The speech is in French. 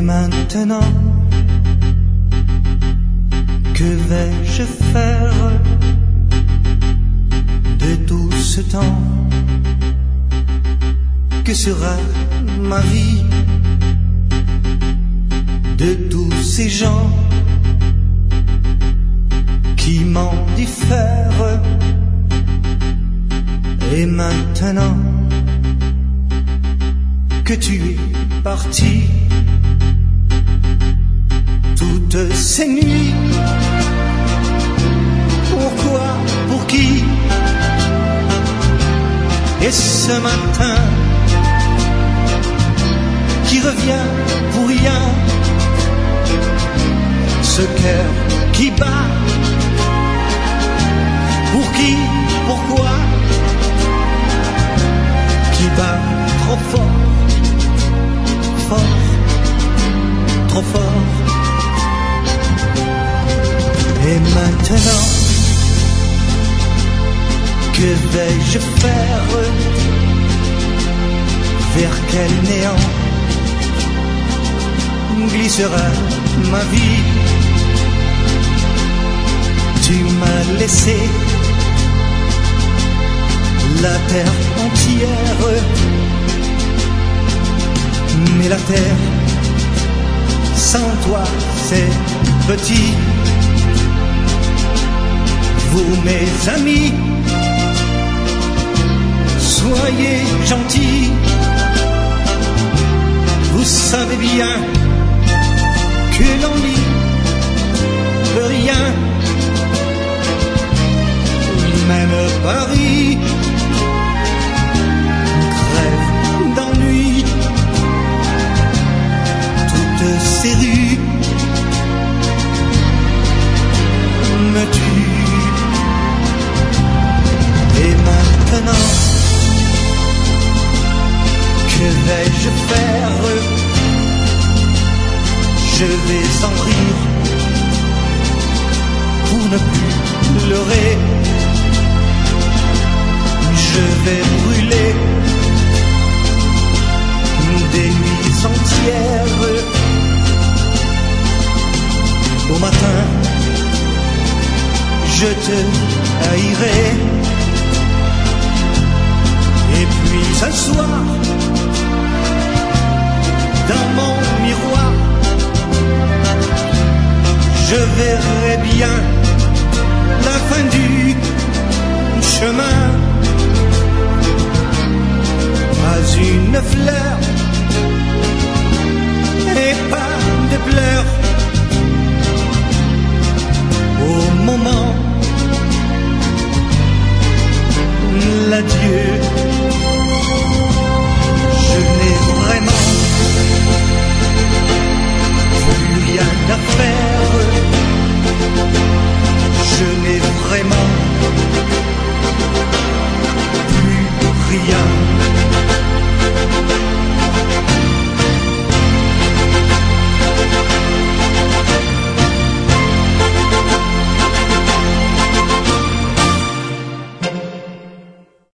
maintenant, que vais-je faire de tout ce temps? Que sera ma vie de tous ces gens qui m'en diffèrent? Et maintenant que tu es parti, toutes ces nuits, pourquoi, pour qui? Et ce matin qui revient pour rien, ce cœur qui bat, pour qui, pourquoi? Qui bat trop fort, fort, trop fort. Et maintenant, que vais-je faire? Vers quel néant glissera ma vie? Tu m'as laissé la terre entière, mais la terre sans toi c'est petit. Vous mes amis, soyez gentils, vous savez bien que l'on n'y peut rien, même Paris crève d'ennui, toutes ces rues me tuent. Et maintenant, que vais-je faire? Je vais en rire pour ne plus pleurer. Je vais brûler des nuits entières. Au matin, je te haïrai. Et puis ce soir, dans mon miroir, je verrai bien la fin du chemin. Pas une fleur et pas de pleurs au moment l'adieu. Je n'ai vraiment plus rien à faire. Je n'ai vraiment plus rien